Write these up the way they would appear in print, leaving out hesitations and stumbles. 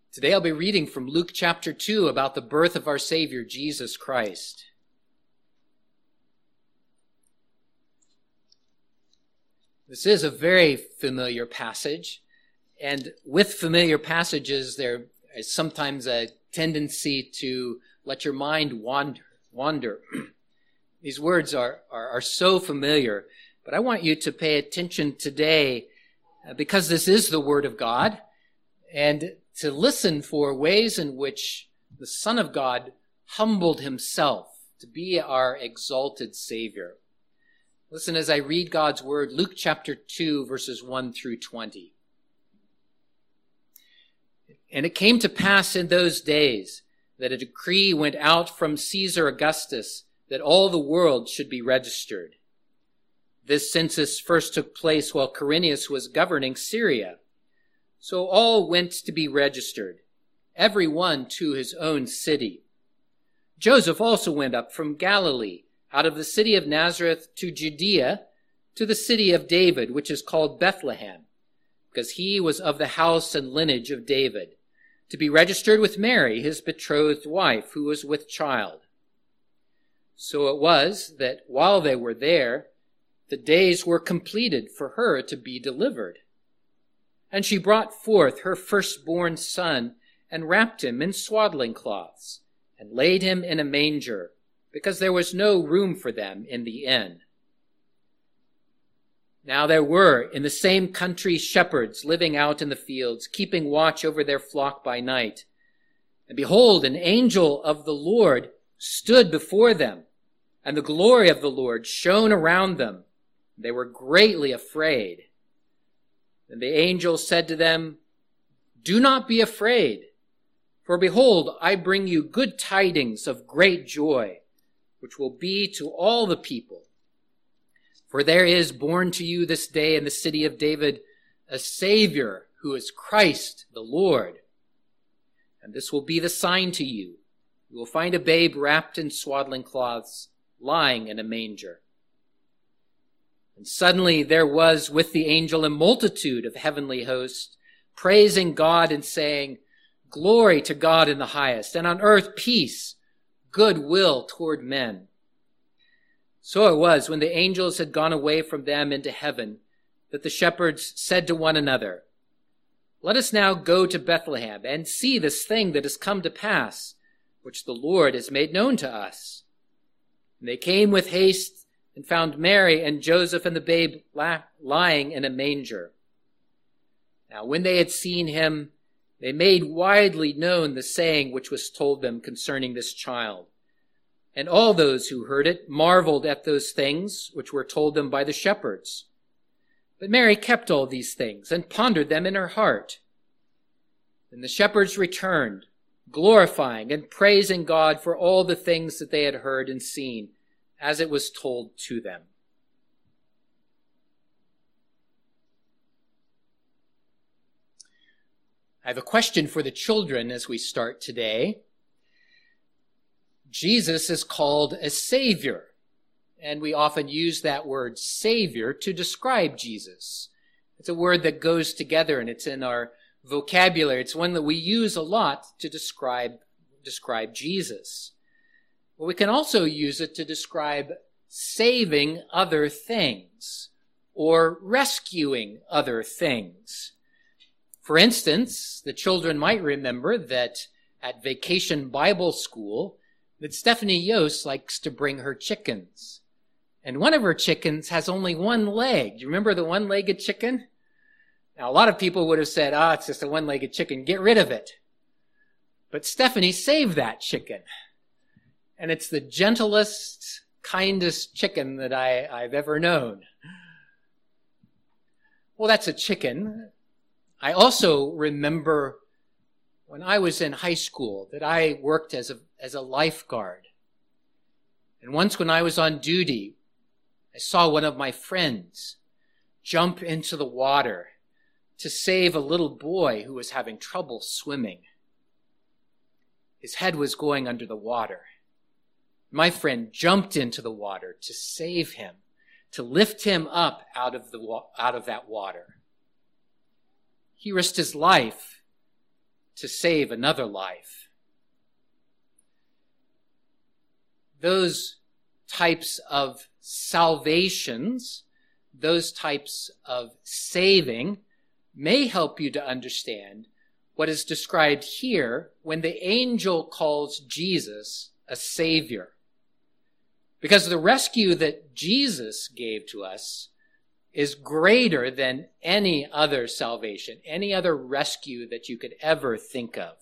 Today I'll be reading from Luke chapter 2 about the birth of our Savior, Jesus Christ. This is a very familiar passage, and with familiar passages there is sometimes a tendency to let your mind wander. These words are so familiar, but I want you to pay attention today because this is the Word of God, and to listen for ways in which the Son of God humbled himself to be our exalted Savior. Listen as I read God's Word, Luke chapter 2, verses 1 through 20. And it came to pass in those days that a decree went out from Caesar Augustus that all the world should be registered. This census first took place while Quirinius was governing Syria. So all went to be registered, every one to his own city. Joseph also went up from Galilee, out of the city of Nazareth to Judea, to the city of David, which is called Bethlehem, because he was of the house and lineage of David, to be registered with Mary, his betrothed wife, who was with child. So it was that while they were there, the days were completed for her to be delivered. And she brought forth her firstborn son, and wrapped him in swaddling cloths, and laid him in a manger, because there was no room for them in the inn. Now there were in the same country shepherds living out in the fields, keeping watch over their flock by night. And behold, an angel of the Lord stood before them, and the glory of the Lord shone around them. They were greatly afraid. And the angel said to them, "Do not be afraid, for behold, I bring you good tidings of great joy, which will be to all the people. For there is born to you this day in the city of David a Savior, who is Christ the Lord. And this will be the sign to you. You will find a babe wrapped in swaddling cloths, lying in a manger." And suddenly there was with the angel a multitude of heavenly hosts, praising God and saying, "Glory to God in the highest, and on earth peace, goodwill toward men." So it was when the angels had gone away from them into heaven, that the shepherds said to one another, "Let us now go to Bethlehem and see this thing that has come to pass, which the Lord has made known to us." And they came with haste and found Mary and Joseph and the babe lying in a manger. Now when they had seen him, they made widely known the saying which was told them concerning this child. And all those who heard it marveled at those things which were told them by the shepherds. But Mary kept all these things and pondered them in her heart. And the shepherds returned, glorifying and praising God for all the things that they had heard and seen, as it was told to them. I have a question for the children as we start today. Jesus is called a Savior, and we often use that word Savior to describe Jesus. It's a word that goes together, and it's in our vocabulary. It's one that we use a lot to describe Jesus. But we can also use it to describe saving other things or rescuing other things. For instance, the children might remember that at Vacation Bible School, that Stephanie Yost likes to bring her chickens. And one of her chickens has only one leg. Do you remember the one-legged chicken? Now, a lot of people would have said, it's just a one-legged chicken. Get rid of it. But Stephanie saved that chicken. And it's the gentlest, kindest chicken that I've ever known. Well, that's a chicken. I also remember when I was in high school that I worked as a lifeguard. And once when I was on duty, I saw one of my friends jump into the water to save a little boy who was having trouble swimming. His head was going under the water. My friend jumped into the water to save him, to lift him up out of that water. He risked his life to save another life. Those types of salvations, those types of saving, may help you to understand what is described here when the angel calls Jesus a Savior. Because the rescue that Jesus gave to us is greater than any other salvation, any other rescue that you could ever think of.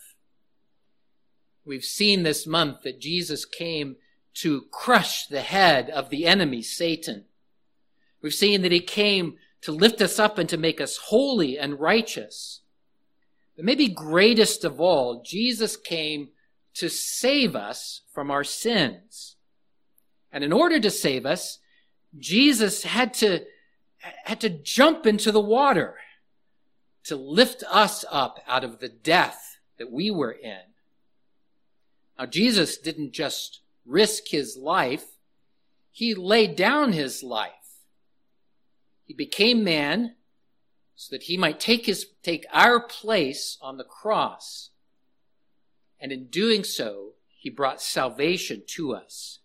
We've seen this month that Jesus came to crush the head of the enemy, Satan. We've seen that he came to lift us up and to make us holy and righteous. But maybe greatest of all, Jesus came to save us from our sins. And in order to save us, Jesus had to jump into the water to lift us up out of the death that we were in. Now, Jesus didn't just risk his life. He laid down his life. He became man so that he might take our place on the cross. And in doing so, he brought salvation to us.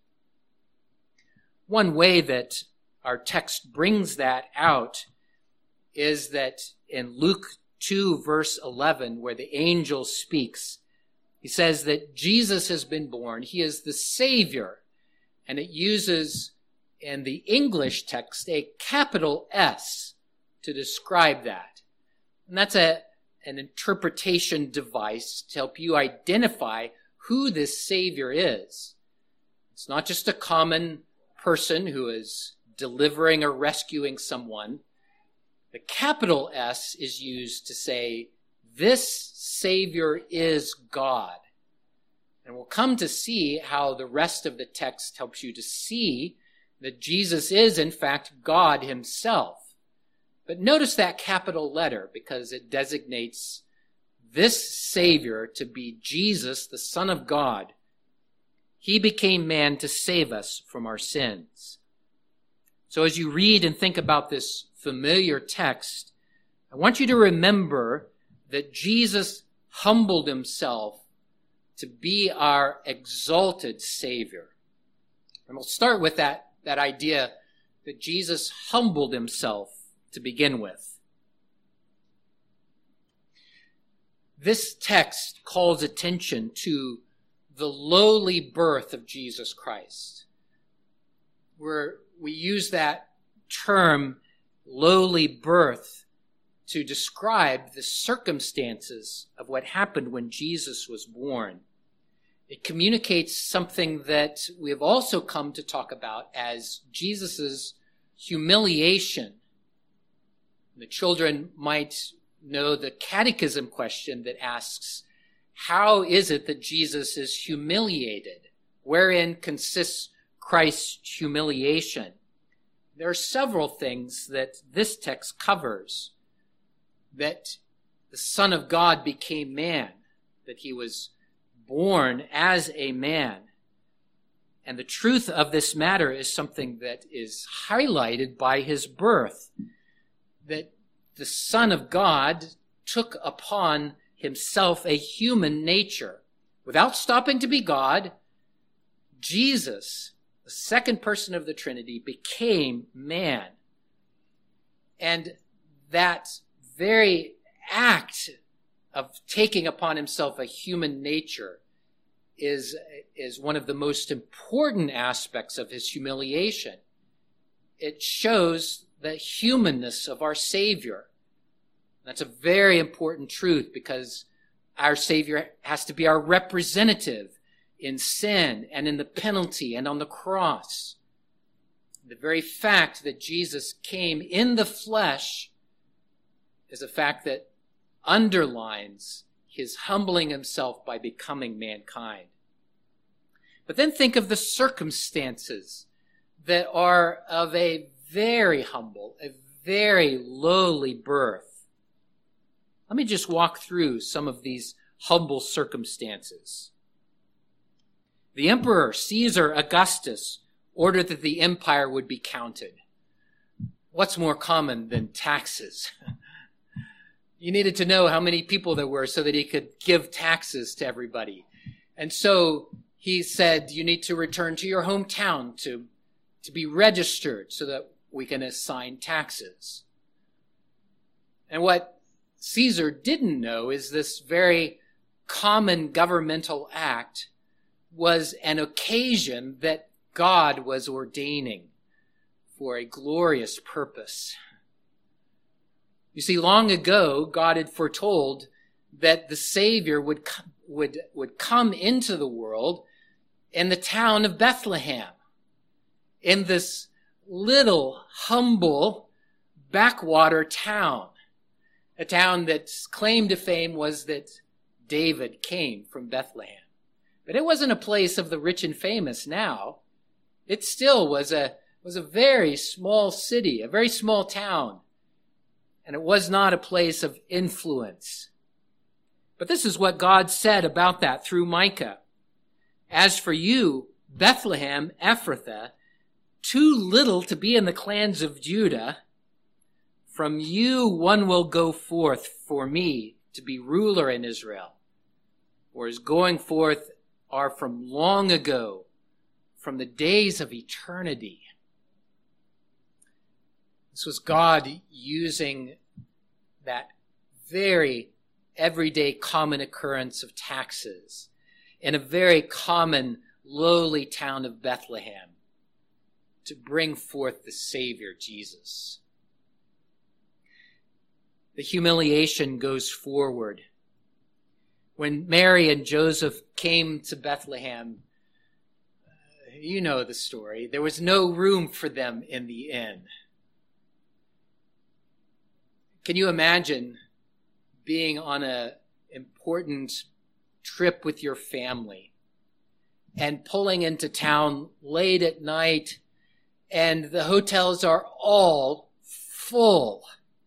One way that our text brings that out is that in Luke 2, verse 11, where the angel speaks, he says that Jesus has been born. He is the Savior. And it uses, in the English text, a capital S to describe that. And that's an interpretation device to help you identify who this Savior is. It's not just a common person who is delivering or rescuing someone. The capital S is used to say, this Savior is God. And we'll come to see how the rest of the text helps you to see that Jesus is, in fact, God himself. But notice that capital letter because it designates this Savior to be Jesus, the Son of God. He became man to save us from our sins. So as you read and think about this familiar text, I want you to remember that Jesus humbled himself to be our exalted Savior. And we'll start with that idea that Jesus humbled himself to begin with. This text calls attention to the lowly birth of Jesus Christ. We use that term, lowly birth, to describe the circumstances of what happened when Jesus was born. It communicates something that we have also come to talk about as Jesus' humiliation. The children might know the catechism question that asks, how is it that Jesus is humiliated? Wherein consists Christ's humiliation? There are several things that this text covers. That the Son of God became man, that he was born as a man. And the truth of this matter is something that is highlighted by his birth, that the Son of God took upon himself a human nature. Without stopping to be God, Jesus, the second person of the Trinity, became man. And that very act of taking upon himself a human nature is one of the most important aspects of his humiliation. It shows the humanness of our Savior. That's a very important truth because our Savior has to be our representative in sin and in the penalty and on the cross. The very fact that Jesus came in the flesh is a fact that underlines his humbling himself by becoming mankind. But then think of the circumstances that are of a very humble, a very lowly birth. Let me just walk through some of these humble circumstances. The Emperor Caesar Augustus ordered that the empire would be counted. What's more common than taxes? He needed to know how many people there were so that he could give taxes to everybody. And so he said, you need to return to your hometown to be registered so that we can assign taxes. And what Caesar didn't know is this very common governmental act was an occasion that God was ordaining for a glorious purpose. You see, long ago, God had foretold that the Savior would come into the world in the town of Bethlehem, in this little, humble, backwater town, a town that's claim to fame was that David came from Bethlehem. But it wasn't a place of the rich and famous now. It still was a very small city, a very small town. And it was not a place of influence. But this is what God said about that through Micah. As for you, Bethlehem, Ephrathah, too little to be in the clans of Judah, from you one will go forth for me to be ruler in Israel. For his going forth are from long ago, from the days of eternity. This was God using that very everyday common occurrence of taxes in a very common lowly town of Bethlehem to bring forth the Savior, Jesus. The humiliation goes forward. When Mary and Joseph came to Bethlehem, you know the story. There was no room for them in the inn. Can you imagine being on an important trip with your family and pulling into town late at night and the hotels are all full?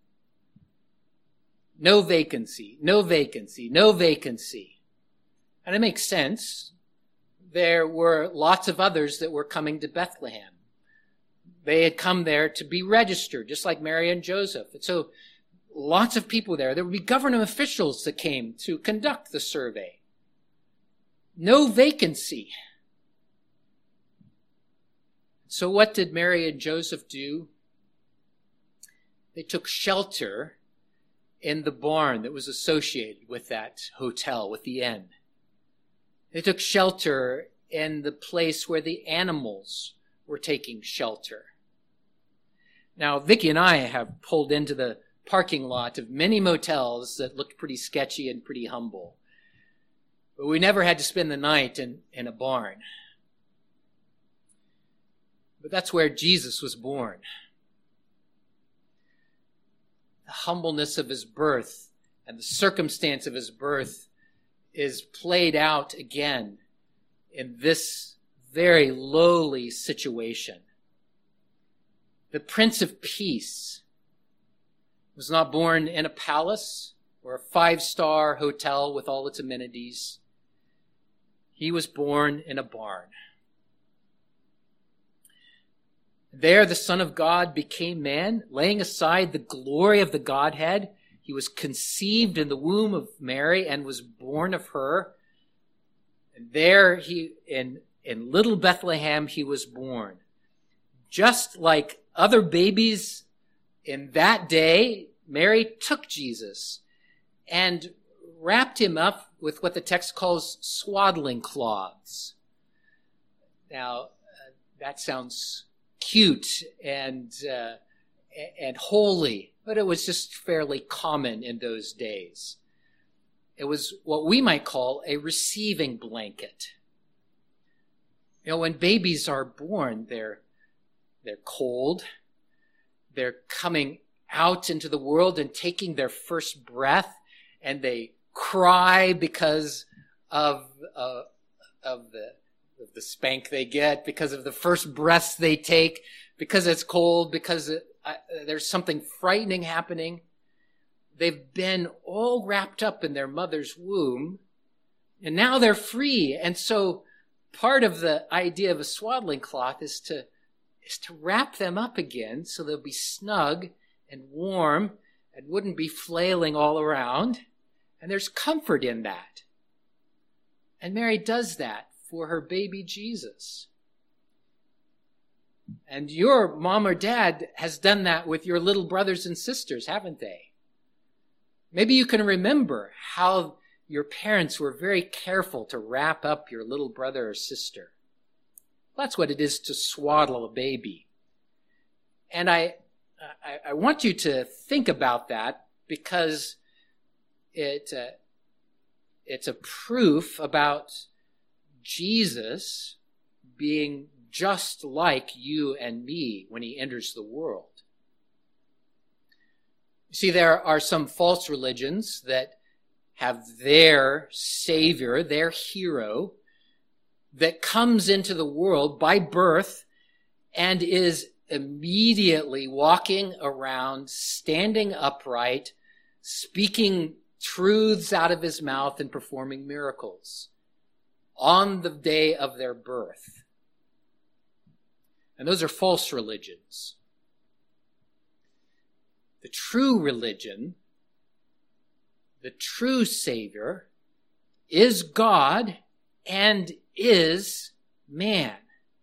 No vacancy, no vacancy, no vacancy. And it makes sense. There were lots of others that were coming to Bethlehem. They had come there to be registered, just like Mary and Joseph. And so lots of people there. There would be government officials that came to conduct the survey. No vacancy. So what did Mary and Joseph do? They took shelter in the barn that was associated with that hotel, with the inn. They took shelter in the place where the animals were taking shelter. Now, Vicki and I have pulled into the parking lot of many motels that looked pretty sketchy and pretty humble. But we never had to spend the night in a barn. But that's where Jesus was born. The humbleness of his birth and the circumstance of his birth is played out again in this very lowly situation. The Prince of Peace was not born in a palace or a 5-star hotel with all its amenities. He was born in a barn. There, the Son of God became man, laying aside the glory of the Godhead. He was conceived in the womb of Mary and was born of her. And there, in little Bethlehem, he was born. Just like other babies in that day, Mary took Jesus and wrapped him up with what the text calls swaddling cloths. Now, that sounds cute and holy, but it was just fairly common in those days. It was what we might call a receiving blanket. You know, when babies are born, they're cold. They're coming out into the world and taking their first breath, and they cry because of the spank they get, because of the first breaths they take, because it's cold, because there's something frightening happening. They've been all wrapped up in their mother's womb, and now they're free. And so part of the idea of a swaddling cloth is to wrap them up again so they'll be snug and warm and wouldn't be flailing all around. And there's comfort in that. And Mary does that for her baby Jesus. And your mom or dad has done that with your little brothers and sisters, haven't they? Maybe you can remember how your parents were very careful to wrap up your little brother or sister. That's what it is to swaddle a baby. And I want you to think about that because it's a proof about Jesus being just like you and me when he enters the world. You see, there are some false religions that have their Savior, their hero, that comes into the world by birth and is immediately walking around, standing upright, speaking truths out of his mouth and performing miracles on the day of their birth. And those are false religions. The true religion, the true Savior, is God and is man,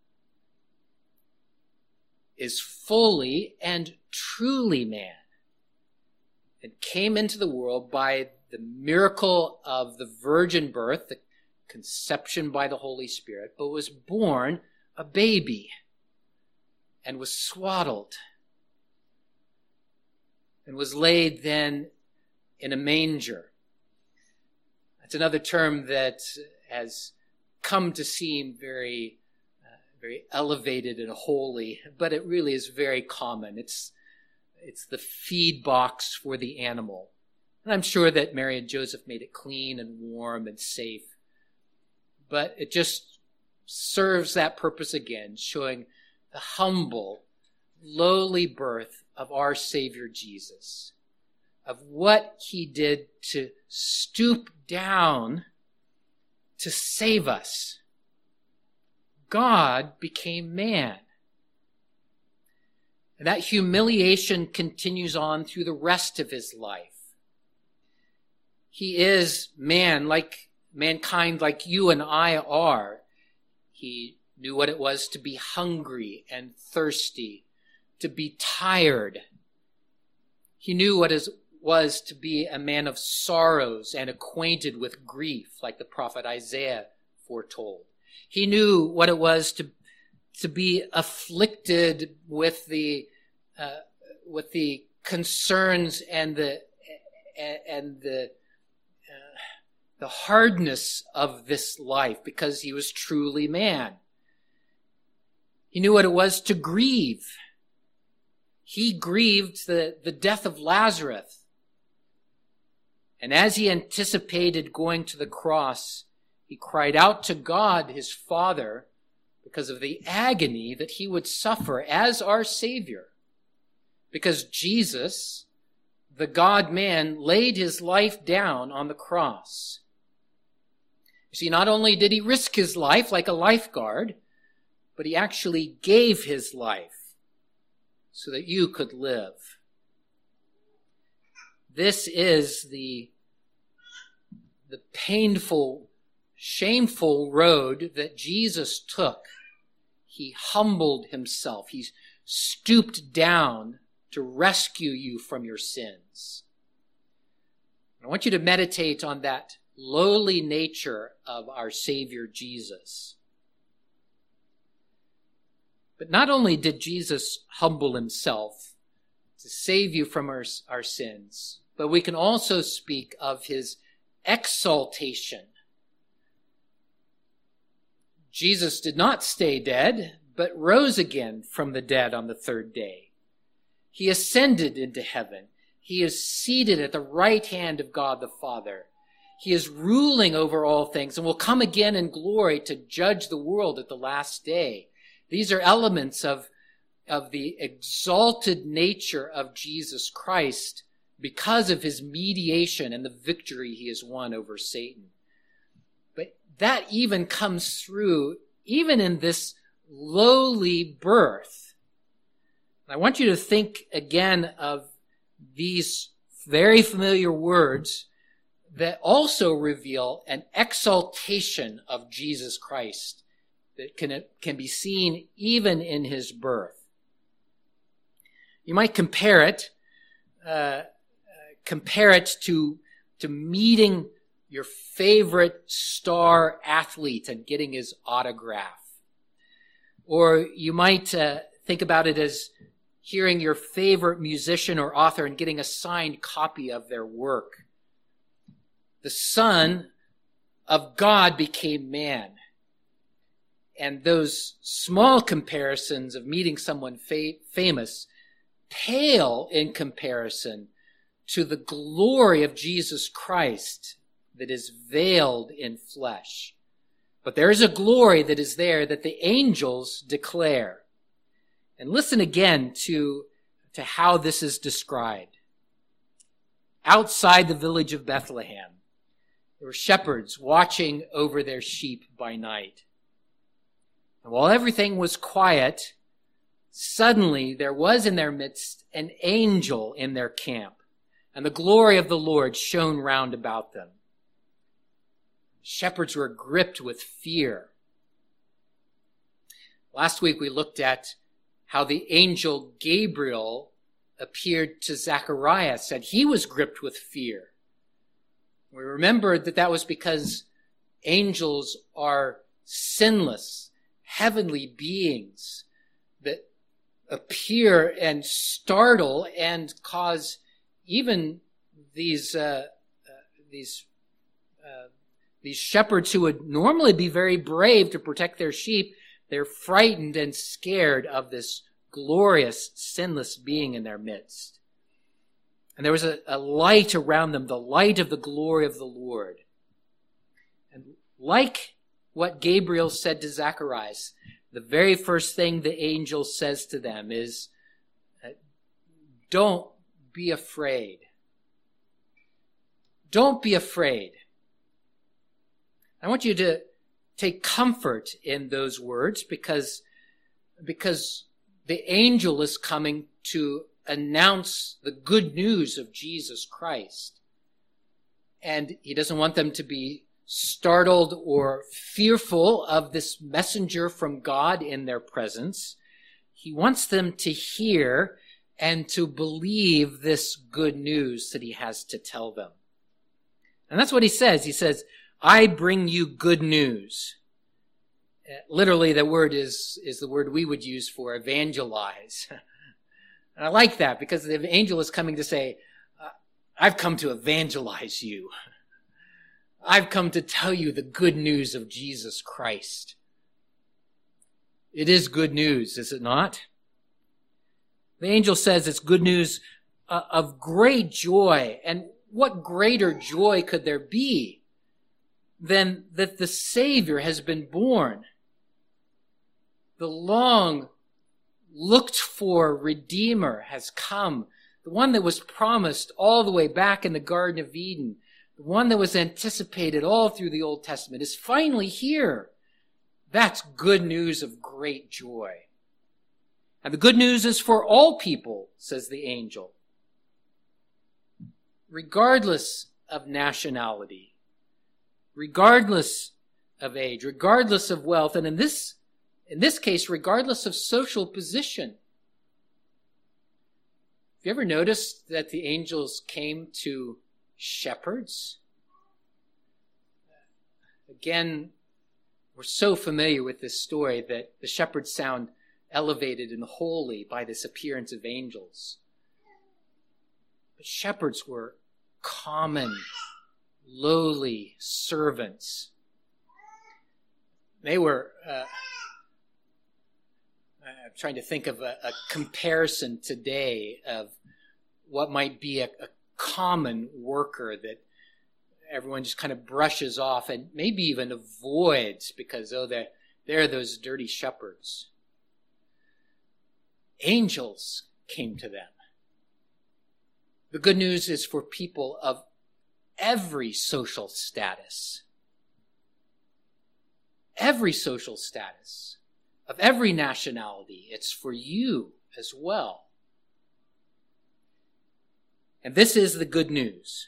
is fully and truly man, and came into the world by the miracle of the virgin birth, the conception by the Holy Spirit, but was born a baby and was swaddled and was laid then in a manger. That's another term that has come to seem very elevated and holy, but it really is very common. It's the feed box for the animal. And I'm sure that Mary and Joseph made it clean and warm and safe. But it just serves that purpose again, showing the humble, lowly birth of our Savior Jesus, of what he did to stoop down to save us. God became man. And that humiliation continues on through the rest of his life. He is man, like mankind, like you and I are. He knew what it was to be hungry and thirsty, to be tired. He knew what it was to be a man of sorrows and acquainted with grief, like the prophet Isaiah foretold. He knew what it was to be afflicted with the concerns and the hardness of this life, because he was truly man. He knew what it was to grieve. He grieved the death of Lazarus. And as he anticipated going to the cross, he cried out to God, his Father, because of the agony that he would suffer as our Savior. Because Jesus, the God-man, laid his life down on the cross. You see, not only did he risk his life like a lifeguard, but he actually gave his life so that you could live. This is the painful, shameful road that Jesus took. He humbled himself. He stooped down to rescue you from your sins. I want you to meditate on that lowly nature of our Savior Jesus. But not only did Jesus humble himself to save you from our sins, but we can also speak of his exaltation. Jesus did not stay dead, but rose again from the dead on the third day. He ascended into heaven. He is seated at the right hand of God the Father. He is ruling over all things and will come again in glory to judge the world at the last day. These are elements of the exalted nature of Jesus Christ because of his mediation and the victory he has won over Satan. But that even comes through, even in this lowly birth. I want you to think again of these very familiar words that also reveal an exaltation of Jesus Christ that can be seen even in his birth. You might compare it to meeting your favorite star athlete and getting his autograph. Or you might think about it as hearing your favorite musician or author and getting a signed copy of their work. The Son of God became man. And those small comparisons of meeting someone famous pale in comparison to the glory of Jesus Christ that is veiled in flesh. But there is a glory that is there that the angels declare. And listen again to how this is described. Outside the village of Bethlehem, there were shepherds watching over their sheep by night. And while everything was quiet, suddenly there was in their midst an angel in their camp, and the glory of the Lord shone round about them. Shepherds were gripped with fear. Last week we looked at how the angel Gabriel appeared to Zacharias, and he was gripped with fear. We remembered that was because angels are sinless, heavenly beings that appear and startle and cause even these shepherds who would normally be very brave to protect their sheep, they're frightened and scared of this glorious, sinless being in their midst. And there was a light around them, the light of the glory of the Lord. And like what Gabriel said to Zacharias, the very first thing the angel says to them is, don't be afraid. Don't be afraid. I want you to take comfort in those words because the angel is coming to announce the good news of Jesus Christ. And he doesn't want them to be startled or fearful of this messenger from God in their presence. He wants them to hear and to believe this good news that he has to tell them. And that's what he says. He says, I bring you good news. Literally, the word is the word we would use for evangelize. And I like that because the angel is coming to say, I've come to evangelize you. I've come to tell you the good news of Jesus Christ. It is good news, is it not? The angel says it's good news of great joy. And what greater joy could there be than that the Savior has been born? The long looked for Redeemer has come. The one that was promised all the way back in the Garden of Eden. The one that was anticipated all through the Old Testament is finally here. That's good news of great joy. And the good news is for all people, says the angel. Regardless of nationality, regardless of age, regardless of wealth, and in this case, regardless of social position. Have you ever noticed that the angels came to shepherds? Again, we're so familiar with this story that the shepherds sound elevated and holy by this appearance of angels. But shepherds were common, lowly servants. They were, I'm trying to think of a comparison today of what might be a common worker that everyone just kind of brushes off and maybe even avoids because, they're those dirty shepherds. Angels came to them. The good news is for people of every social status. Every social status. Of every nationality. It's for you as well. And this is the good news,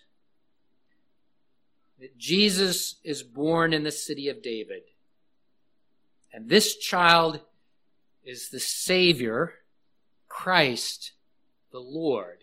that Jesus is born in the city of David. And this child is the Savior, Christ the Lord.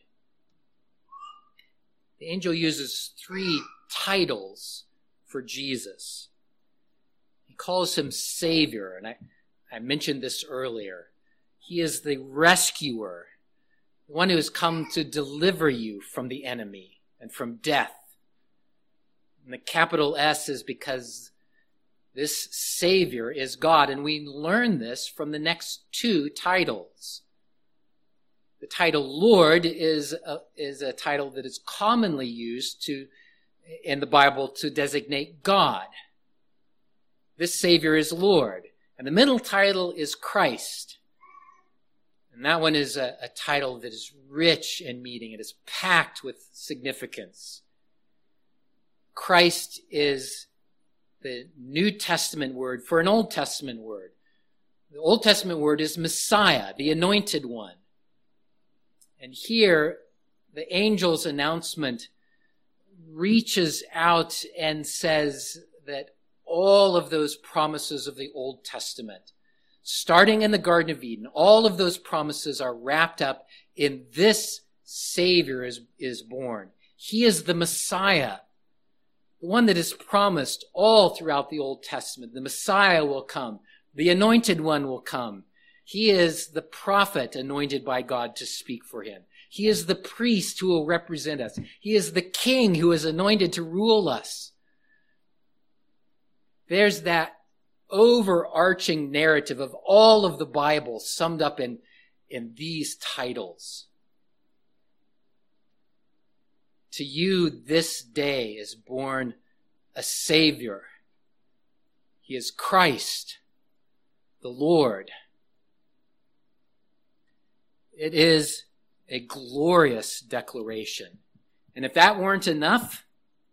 The angel uses 3 titles for Jesus. He calls him Savior, and I mentioned this earlier. He is the rescuer, the one who has come to deliver you from the enemy and from death. And the capital S is because this Savior is God, and we learn this from the next 2 titles. The title Lord is a title that is commonly used in the Bible to designate God. This Savior is Lord. And the middle title is Christ. And that one is a title that is rich in meaning. It is packed with significance. Christ is the New Testament word for an Old Testament word. The Old Testament word is Messiah, the anointed one. And here, the angel's announcement reaches out and says that all of those promises of the Old Testament, starting in the Garden of Eden, all of those promises are wrapped up in this Savior is born. He is the Messiah, the one that is promised all throughout the Old Testament. The Messiah will come. The anointed one will come. He is the prophet anointed by God to speak for him. He is the priest who will represent us. He is the king who is anointed to rule us. There's that overarching narrative of all of the Bible summed up in these titles. To you this day is born a Savior. He is Christ, the Lord. It is a glorious declaration. And if that weren't enough,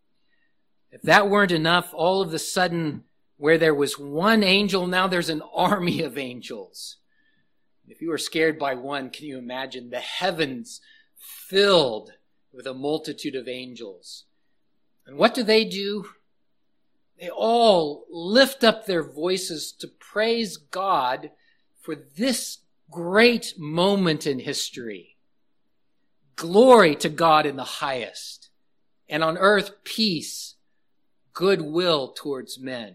all of a sudden, where there was one angel, now there's an army of angels. If you were scared by one, can you imagine the heavens filled with a multitude of angels? And what do? They all lift up their voices to praise God for this great moment in history. Glory to God in the highest, and on earth peace, goodwill towards men.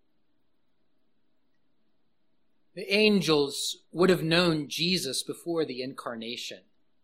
The angels would have known Jesus before the incarnation.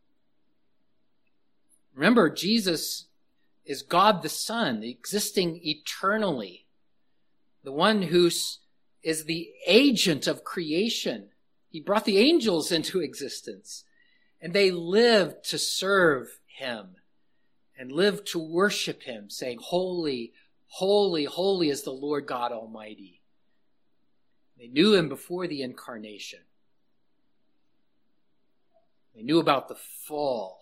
Remember, Jesus is God the Son, existing eternally, the one who is the agent of creation. He brought the angels into existence, and they lived to serve him and lived to worship him, saying, "Holy, holy, holy is the Lord God Almighty." They knew him before the incarnation. They knew about the fall,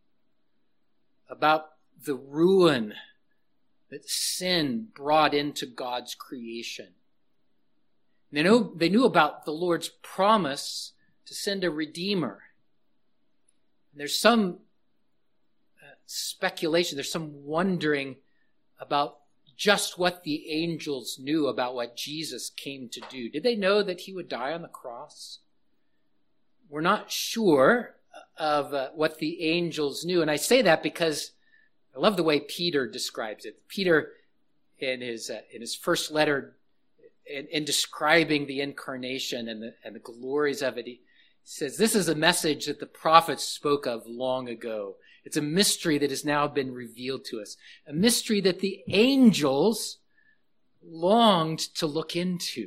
about the ruin that sin brought into God's creation. They knew about the Lord's promise to send a Redeemer. And there's some speculation, there's some wondering about just what the angels knew about what Jesus came to do. Did they know that he would die on the cross? We're not sure of what the angels knew. And I say that because I love the way Peter describes it. Peter, in his first letter, in describing the incarnation and the glories of it, he says, this is a message that the prophets spoke of long ago. It's a mystery that has now been revealed to us. A mystery that the angels longed to look into.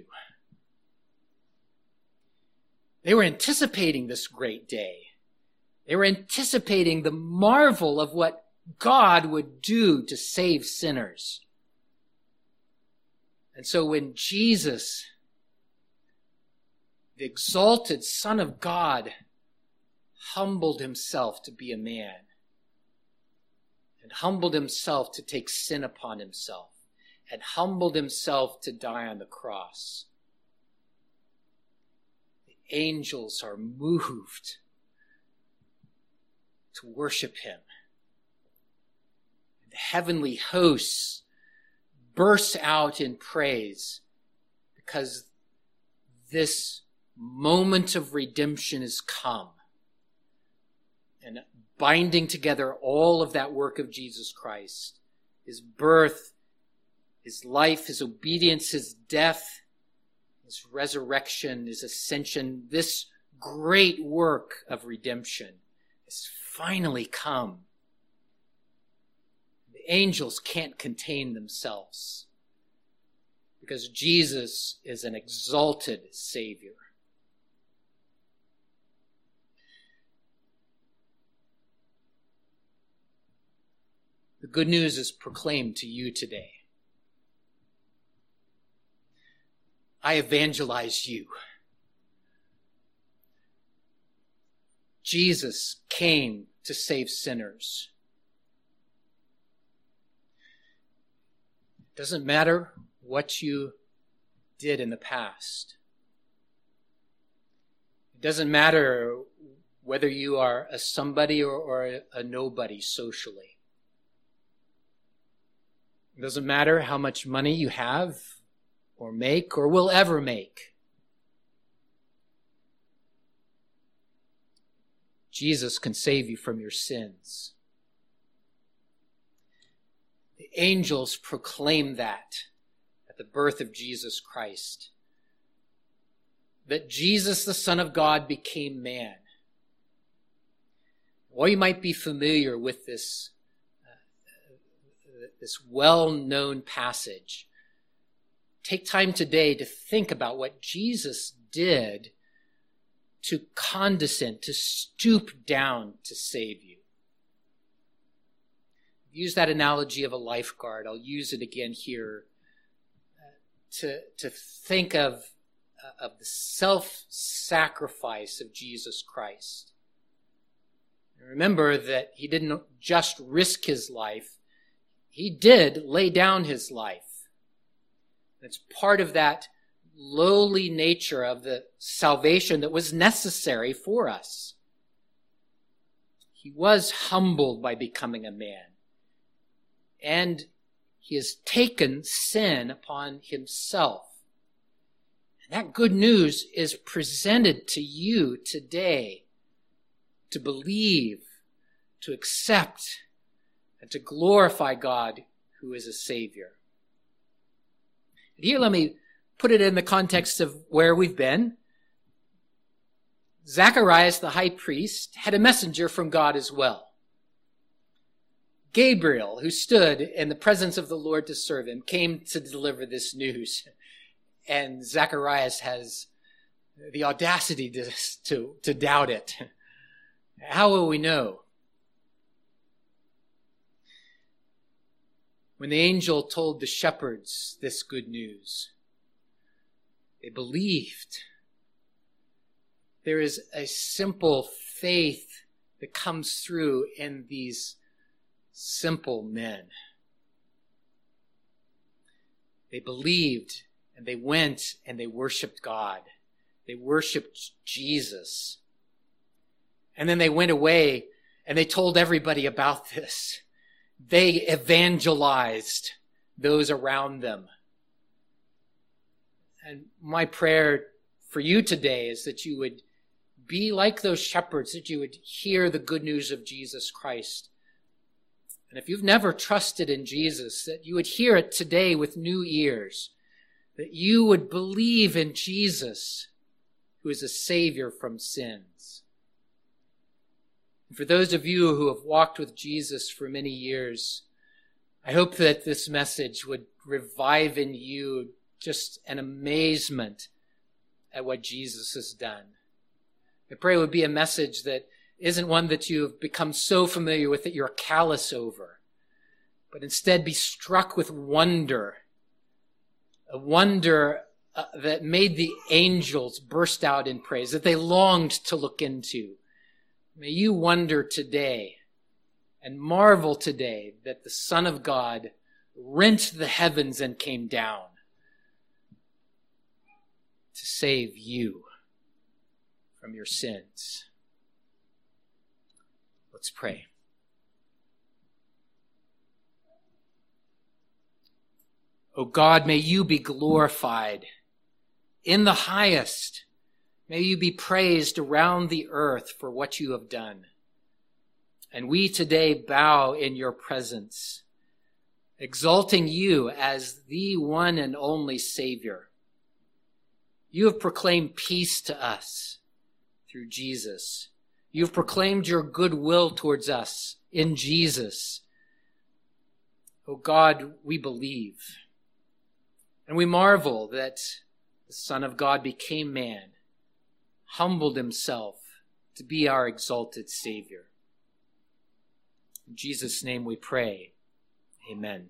They were anticipating this great day. They were anticipating the marvel of what God would do to save sinners. And so when Jesus, the exalted Son of God, humbled himself to be a man, and humbled himself to take sin upon himself, and humbled himself to die on the cross, the angels are moved to worship him the heavenly hosts burst out in praise because this moment of redemption has come. And binding together all of that work of Jesus Christ, his birth, his life, his obedience, his death, his resurrection, his ascension, this great work of redemption has finally come. The angels can't contain themselves because Jesus is an exalted Savior. The good news is proclaimed to you today. I evangelize you. Jesus came to save sinners. It doesn't matter what you did in the past. It doesn't matter whether you are a somebody or a nobody socially. It doesn't matter how much money you have or make or will ever make. Jesus can save you from your sins. The angels proclaim that at the birth of Jesus Christ. That Jesus, the Son of God, became man. Or you might be familiar with this well-known passage. Take time today to think about what Jesus did to condescend, to stoop down to save you. Use that analogy of a lifeguard. I'll use it again here to think of the self-sacrifice of Jesus Christ. Remember that he didn't just risk his life. He did lay down his life. It's part of that lowly nature of the salvation that was necessary for us. He was humbled by becoming a man. And he has taken sin upon himself. And that good news is presented to you today to believe, to accept, and to glorify God who is a Savior. Here, let me put it in the context of where we've been. Zacharias, the high priest, had a messenger from God as well. Gabriel, who stood in the presence of the Lord to serve him, came to deliver this news. And Zacharias has the audacity to doubt it. How will we know? When the angel told the shepherds this good news, they believed. There is a simple faith that comes through in these simple men. They believed and they went and they worshiped God. They worshiped Jesus. And then they went away and they told everybody about this. They evangelized those around them. And my prayer for you today is that you would be like those shepherds, that you would hear the good news of Jesus Christ. And if you've never trusted in Jesus, that you would hear it today with new ears, that you would believe in Jesus, who is a Savior from sins. And for those of you who have walked with Jesus for many years, I hope that this message would revive in you just an amazement at what Jesus has done. I pray it would be a message that isn't one that you have become so familiar with that you're callous over, but instead be struck with wonder, a wonder that made the angels burst out in praise, that they longed to look into. May you wonder today and marvel today that the Son of God rent the heavens and came down to save you from your sins. Let's pray. O God, may you be glorified in the highest. May you be praised around the earth for what you have done. And we today bow in your presence, exalting you as the one and only Savior. You have proclaimed peace to us through Jesus. You've proclaimed your goodwill towards us in Jesus. Oh God, we believe. And we marvel that the Son of God became man, humbled himself to be our exalted Savior. In Jesus' name we pray. Amen.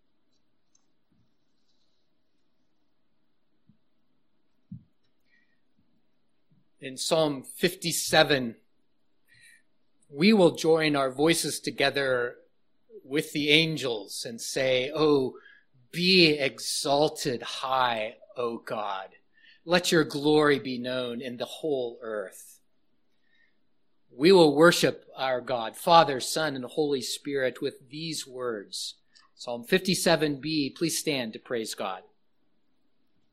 In Psalm 57, we will join our voices together with the angels and say, "Oh, be exalted high, O God. Let your glory be known in the whole earth." We will worship our God, Father, Son, and Holy Spirit with these words. Psalm 57b, please stand to praise God.